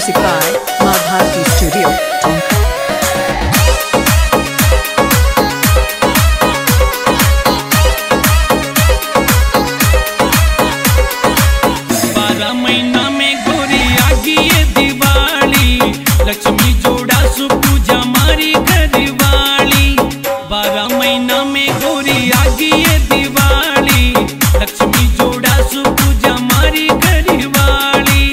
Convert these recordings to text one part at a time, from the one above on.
Music by Madhavti Studio, Tonka. Lakshmi जोड़ा सु पूजा मारी घरवाली 12 महीना में गोरी आगी ये दिवाली लक्ष्मी जोड़ा सु पूजा मारी घरवाली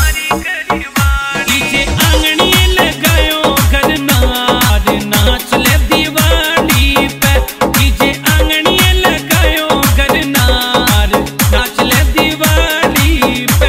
डीजे आंगनी लगायो घर नार नाच ले दिवाली पे डीजे आंगनी लगायो घर नार नाच ले दिवाली पे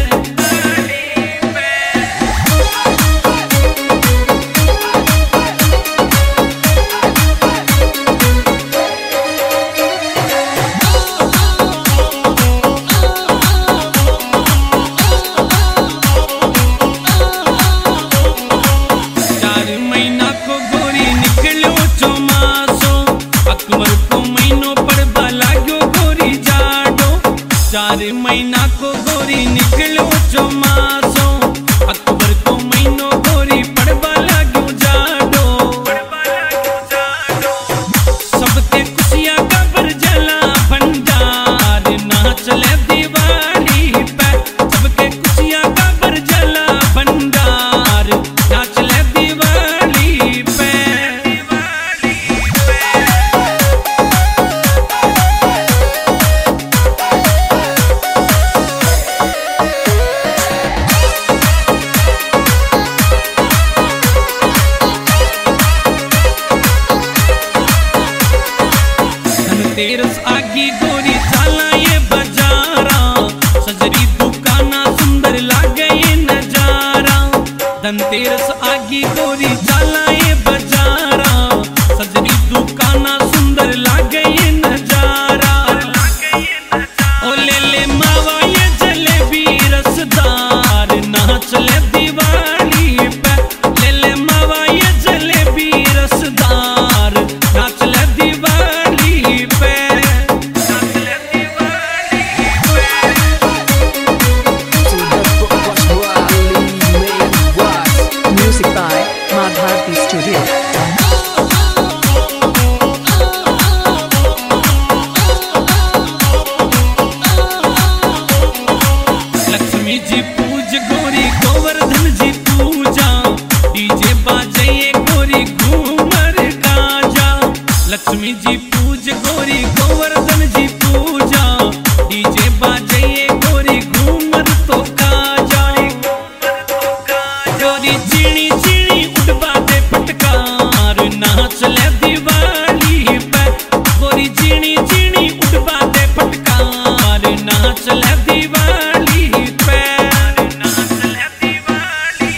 चार महीना को गोरी निकलो चौमासो अक्टूबर को महीनो गोरी पड़वा लागो जाडो सबके खुशियां का बरजला भंडार नाच ले दिवाली पे सबके खुशियां का बरजला भंडार नाच ले दिवाली पे तेरस आगी गोरी चाला ये बजारा सजरी दुकाना सुंदर लागे ये नजारा धनतेरस आगी गोरी चाला ये बजारा सजरी दुकाना सुंदर लागे ये नजारा ओ ले ले मावा ये जलेबी रसदार नाच ले दिवाली पे ले ले मावा ये जलेबी रसदार नाच ले दिवाली पे Music by Madhavti Studio, Lakshmi ji पूज गोरी गोवर्धन जी पूजा डीजे बाजे गोरी घूमर गाजा लक्ष्मी जी पूज गोरी गोवर्धन जी पूजा डीजे बाजे गोरी घूमर तो गाजा गोरी चीनी चीनी उठवा दे पटकार नाच ले दिवाली पे गोरी चीनी चीनी उठवा दे पटकार नाच ले दिवाली पे नाच ले दिवाली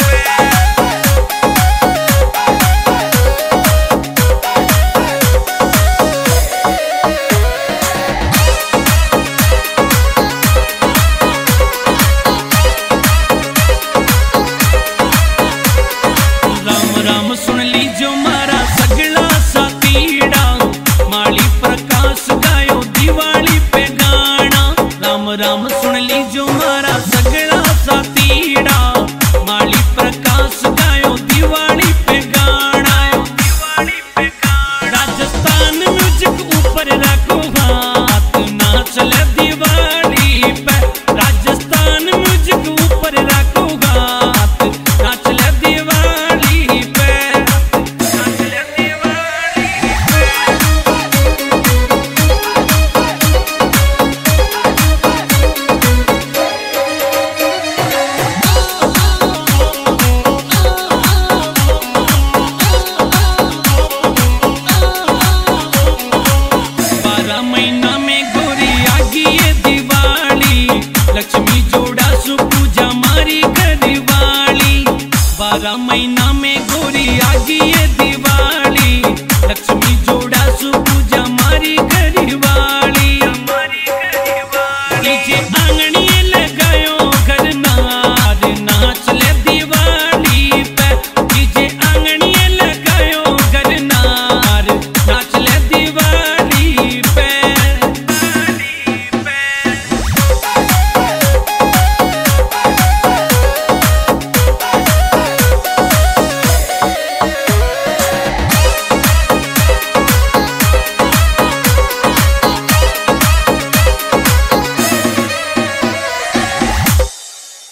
राम राम सुन लीजो मारा सगला सातीड़ा माली प्रकाश गायो दिवाली पे गाना राम राम सुन लीजो मारा सगला सातीड़ा माली प्रकाश गायो दिवाली पे गाना राजस्थान म्यूजिक ऊपर रखो हाथ नाच ले दिवाली पे राजस्थान म्यूजिक ऊपर रखो हाथ नाच ले दिवाली पे नाच ले दिवाली बारह महीना में गोरी आगी ये दिवाली लक्ष्मी जोड़ा सु पूजा मारी घरवाली 12 महीना